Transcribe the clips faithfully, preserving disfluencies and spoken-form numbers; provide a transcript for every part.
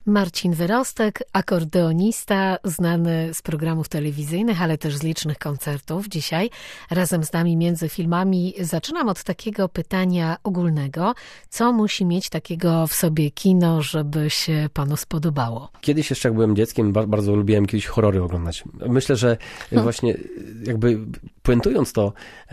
Marcin Wyrostek, akordeonista, znany z programów telewizyjnych, ale też z licznych koncertów. Dzisiaj razem z nami między filmami. Zaczynam od takiego pytania ogólnego. Co musi mieć takiego w sobie kino, żeby się panu spodobało? Kiedyś jeszcze jak byłem dzieckiem, bardzo lubiłem kiedyś horrory oglądać. Myślę, że właśnie jakby puentując to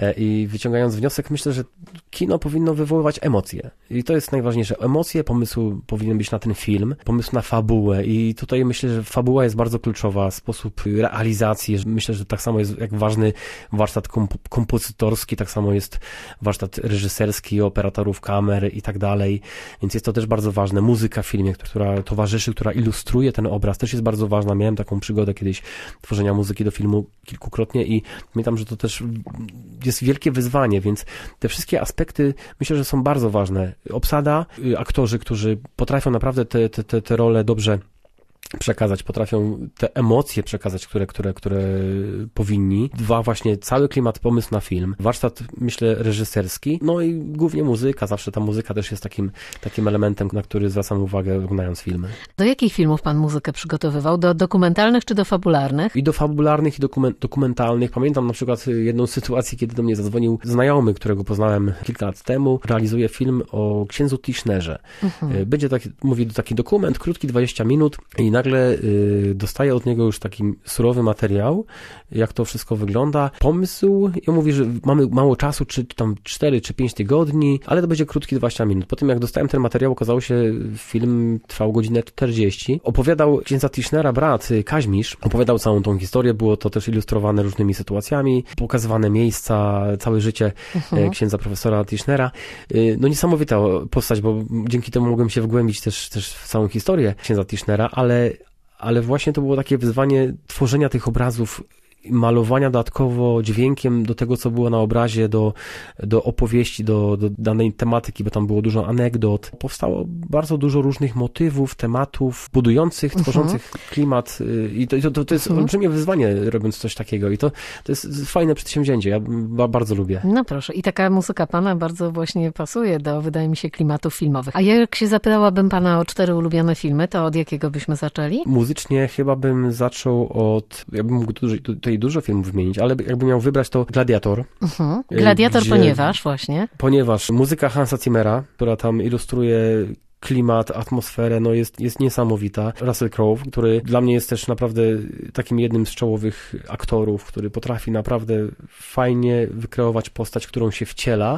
i wyciągając wniosek, myślę, że kino powinno wywoływać emocje. I to jest najważniejsze. Emocje, pomysł powinien być na ten film, pomysł na fabułę i tutaj myślę, że fabuła jest bardzo kluczowa, sposób realizacji. Myślę, że tak samo jest jak ważny warsztat komp- kompozytorski, tak samo jest warsztat reżyserski, operatorów kamer i tak dalej, więc jest to też bardzo ważne. Muzyka w filmie, która towarzyszy, która ilustruje ten obraz, też jest bardzo ważna. Miałem taką przygodę kiedyś tworzenia muzyki do filmu kilkukrotnie i pamiętam, że to też jest wielkie wyzwanie, więc te wszystkie aspekty myślę, że są bardzo ważne. Obsada, aktorzy, którzy potrafią naprawdę te, te, te, te role dobrze przekazać, potrafią te emocje przekazać, które, które, które powinni. Dwa, właśnie cały klimat, pomysł na film. Warsztat, myślę, reżyserski. No i głównie muzyka. Zawsze ta muzyka też jest takim, takim elementem, na który zwracam uwagę oglądając filmy. Do jakich filmów pan muzykę przygotowywał? Do dokumentalnych czy do fabularnych? I do fabularnych, i dokument, dokumentalnych. Pamiętam na przykład jedną sytuację, kiedy do mnie zadzwonił znajomy, którego poznałem kilka lat temu. Realizuje film o księdzu Tischnerze. Mhm. Będzie taki, mówi, taki dokument, krótki, dwadzieścia minut i nagle y, dostaję od niego już taki surowy materiał, jak to wszystko wygląda. Pomysł, i on mówi, że mamy mało czasu, czy tam cztery czy pięć tygodni, ale to będzie krótki dwadzieścia minut. Po tym jak dostałem ten materiał, okazało się, film trwał godzinę czterdzieści. Opowiadał księdza Tischnera brat Kaźmisz, opowiadał całą tą historię, było to też ilustrowane różnymi sytuacjami, pokazywane miejsca, całe życie uh-huh. księdza profesora Tischnera. No niesamowita postać, bo dzięki temu mogłem się wgłębić też, też w całą historię księdza Tischnera, ale ale właśnie to było takie wyzwanie tworzenia tych obrazów, malowania dodatkowo dźwiękiem do tego, co było na obrazie, do, do opowieści, do, do danej tematyki, bo tam było dużo anegdot. Powstało bardzo dużo różnych motywów, tematów budujących, tworzących uh-huh. klimat i to, to, to jest uh-huh. olbrzymie wyzwanie, robiąc coś takiego i to, to jest fajne przedsięwzięcie, ja ba, bardzo lubię. No proszę, i taka muzyka pana bardzo właśnie pasuje do, wydaje mi się, klimatów filmowych. A jak się zapytałabym pana o cztery ulubione filmy, to od jakiego byśmy zaczęli? Muzycznie chyba bym zaczął od, ja bym mógł tutaj, tutaj dużo filmów wymienić, ale jakbym miał wybrać, to Gladiator. Uh-huh. Gladiator, gdzie, ponieważ właśnie? Ponieważ muzyka Hansa Zimmera, która tam ilustruje klimat, atmosferę, no jest, jest niesamowita. Russell Crowe, który dla mnie jest też naprawdę takim jednym z czołowych aktorów, który potrafi naprawdę fajnie wykreować postać, którą się wciela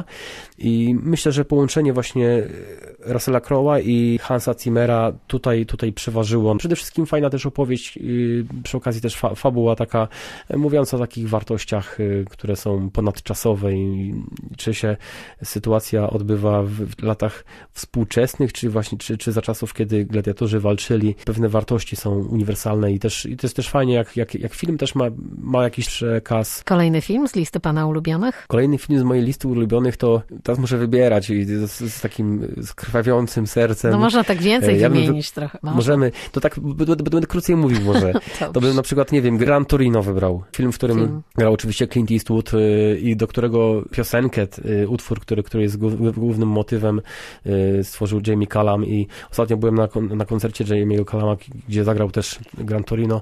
i myślę, że połączenie właśnie Russella Crowe'a i Hansa Zimmera tutaj, tutaj przeważyło. Przede wszystkim fajna też opowieść, przy okazji też fa- fabuła taka, mówiąca o takich wartościach, które są ponadczasowe i czy się sytuacja odbywa w latach współczesnych, czy właśnie, czy, czy za czasów, kiedy gladiatorzy walczyli. Pewne wartości są uniwersalne i też i to jest też fajnie, jak, jak, jak film też ma, ma jakiś przekaz. Kolejny film z listy pana ulubionych? Kolejny film z mojej listy ulubionych to teraz muszę wybierać i z, z takim skrwawiącym sercem. No można tak więcej ja wymienić wy... trochę. Może. Możemy. To tak, będę, będę krócej mówił może. To bym na przykład, nie wiem, Gran Torino wybrał. Film, w którym film. grał oczywiście Clint Eastwood y, i do którego piosenkę, y, utwór, który, który jest głównym motywem, y, stworzył Jamie Cullum i ostatnio byłem na, na koncercie Jamie'ego Culluma, gdzie zagrał też Gran Torino.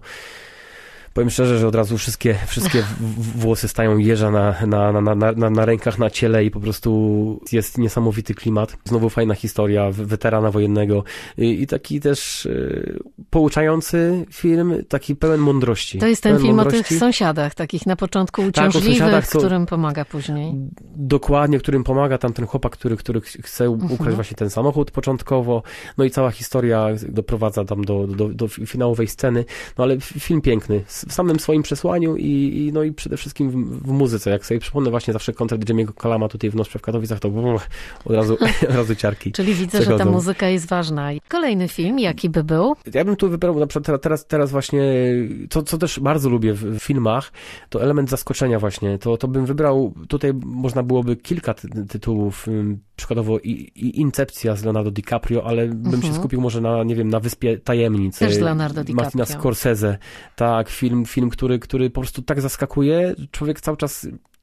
Powiem szczerze, że od razu wszystkie, wszystkie włosy stają jeża na, na, na, na, na, na rękach, na ciele i po prostu jest niesamowity klimat. Znowu fajna historia weterana wojennego i, i taki też y, pouczający film, taki pełen mądrości. To jest ten film mądrości. O tych sąsiadach, takich na początku uciążliwych, tak, co, którym pomaga później. Dokładnie, którym pomaga tam ten chłopak, który, który chce ukraść uh-huh. właśnie ten samochód początkowo. No i cała historia doprowadza tam do, do, do finałowej sceny. No ale film piękny. W samym swoim przesłaniu i, i, no i przede wszystkim w, w muzyce. Jak sobie przypomnę właśnie zawsze koncert Jamie'ego Culluma tutaj w Nostrze w Katowicach, to uch, od razu, od razu ciarki Czyli widzę, przechodzą. Że ta muzyka jest ważna. Kolejny film, jaki by był? Ja bym tu wybrał na przykład teraz, teraz właśnie, to co też bardzo lubię w, w filmach, to element zaskoczenia właśnie. To, to bym wybrał, tutaj można byłoby kilka ty, tytułów, przykładowo i, i Incepcja z Leonardo DiCaprio, ale bym uh-huh. się skupił może na, nie wiem, na Wyspie Tajemnic. Też Leonardo DiCaprio. Martina Scorsese. Tak, film, film który, który po prostu tak zaskakuje. Człowiek cały czas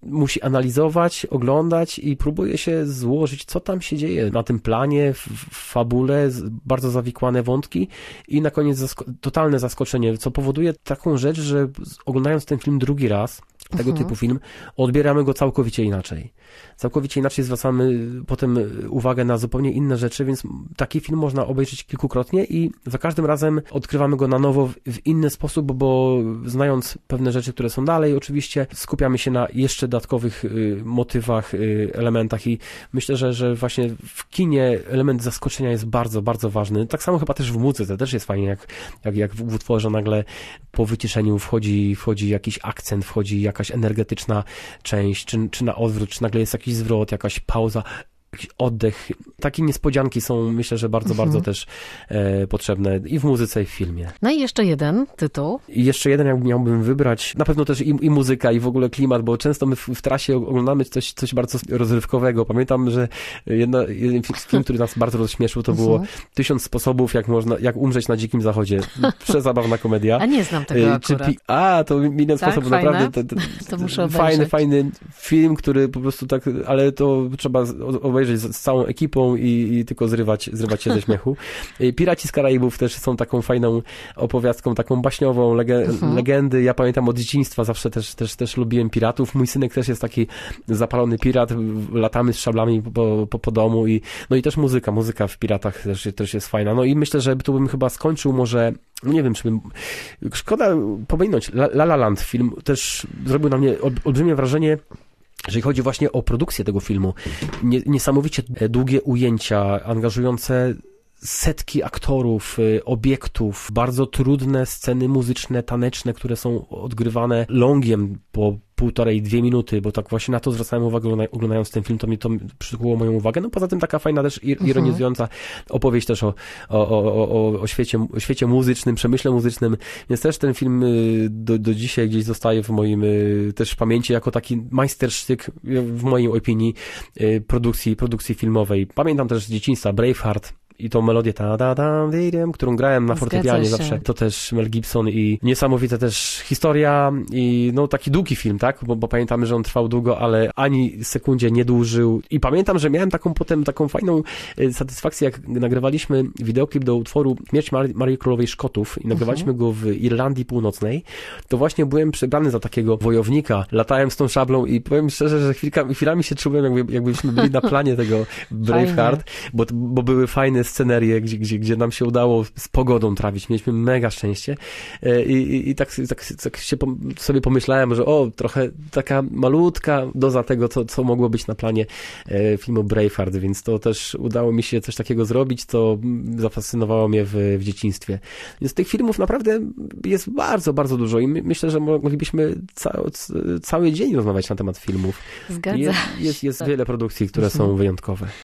musi analizować, oglądać i próbuje się złożyć, co tam się dzieje na tym planie, w, w fabule, bardzo zawikłane wątki i na koniec zasko- totalne zaskoczenie, co powoduje taką rzecz, że oglądając ten film drugi raz, tego mhm. typu film, odbieramy go całkowicie inaczej. Całkowicie inaczej zwracamy potem uwagę na zupełnie inne rzeczy, więc taki film można obejrzeć kilkukrotnie i za każdym razem odkrywamy go na nowo w inny sposób, bo znając pewne rzeczy, które są dalej, oczywiście skupiamy się na jeszcze dodatkowych y, motywach, y, elementach i myślę, że, że właśnie w kinie element zaskoczenia jest bardzo, bardzo ważny. Tak samo chyba też w muzyce, też jest fajnie, jak, jak, jak w utworze nagle po wyciszeniu wchodzi, wchodzi jakiś akcent, wchodzi jakaś energetyczna część, czy, czy na odwrót, czy nagle jest jakiś zwrot, jakaś pauza, jakiś oddech. Takie niespodzianki są, myślę, że bardzo, mhm. bardzo też e, potrzebne i w muzyce, i w filmie. No i jeszcze jeden tytuł. I jeszcze jeden, jak miałbym wybrać, na pewno też i, i muzyka, i w ogóle klimat, bo często my w, w trasie oglądamy coś, coś bardzo rozrywkowego. Pamiętam, że jedna, jeden film, który nas bardzo rozśmieszył, to było Tysiąc sposobów, jak można, jak umrzeć na dzikim zachodzie. Przezabawna komedia. A nie znam tego Czy akurat. pi- A, to milion tak, sposobów, fajne? naprawdę. To, to, to muszę obejrzeć. Fajny, fajny film, który po prostu tak, ale to trzeba obejrzeć z, z całą ekipą i, i tylko zrywać, zrywać się ze śmiechu. Piraci z Karaibów też są taką fajną opowiastką, taką baśniową, lege, uh-huh. legendy. Ja pamiętam od dzieciństwa, zawsze też, też, też lubiłem piratów. Mój synek też jest taki zapalony pirat, latamy z szablami po, po, po domu i no i też muzyka, muzyka w Piratach też, też jest fajna. No i myślę, że tu bym chyba skończył może, no nie wiem, czy bym, szkoda pominąć, La La Land film też zrobił na mnie olbrzymie wrażenie, jeżeli chodzi właśnie o produkcję tego filmu. Niesamowicie długie ujęcia, angażujące setki aktorów, obiektów, bardzo trudne sceny muzyczne, taneczne, które są odgrywane longiem po półtorej, dwie minuty, bo tak właśnie na to zwracałem uwagę oglądając ten film, to mi to przykuło moją uwagę. No poza tym taka fajna też ironizująca opowieść też o, o, o, o, o, świecie, o świecie muzycznym, przemyśle muzycznym, więc też ten film do, do dzisiaj gdzieś zostaje w moim też pamięci jako taki majstersztyk w mojej opinii produkcji, produkcji filmowej. Pamiętam też z dzieciństwa Braveheart, i tą melodię ta da da da którą grałem na fortepianie zawsze. To też Mel Gibson i niesamowita też historia i no taki długi film, tak? Bo, bo pamiętamy, że on trwał długo, ale ani sekundzie nie dłużył. I pamiętam, że miałem taką potem taką fajną y, satysfakcję, jak nagrywaliśmy wideoklip do utworu Śmierć Marii, Marii Królowej Szkotów i nagrywaliśmy uh-huh. go w Irlandii Północnej, to właśnie byłem przebrany za takiego wojownika. Latałem z tą szablą i powiem szczerze, że chwilka, chwilami się czułem, jakby, jakbyśmy byli na planie tego Braveheart, bo, bo były fajne scenerie, gdzie, gdzie, gdzie nam się udało z pogodą trawić. Mieliśmy mega szczęście i, i, i tak, tak, tak się pom- sobie pomyślałem, że o, trochę taka malutka doza tego, co, co mogło być na planie e, filmu Braveheart, więc to też udało mi się coś takiego zrobić, co zafascynowało mnie w, w dzieciństwie. Więc tych filmów naprawdę jest bardzo, bardzo dużo i my, myślę, że moglibyśmy ca- cały dzień rozmawiać na temat filmów. Zgadza jest, jest, jest wiele produkcji, które są wyjątkowe.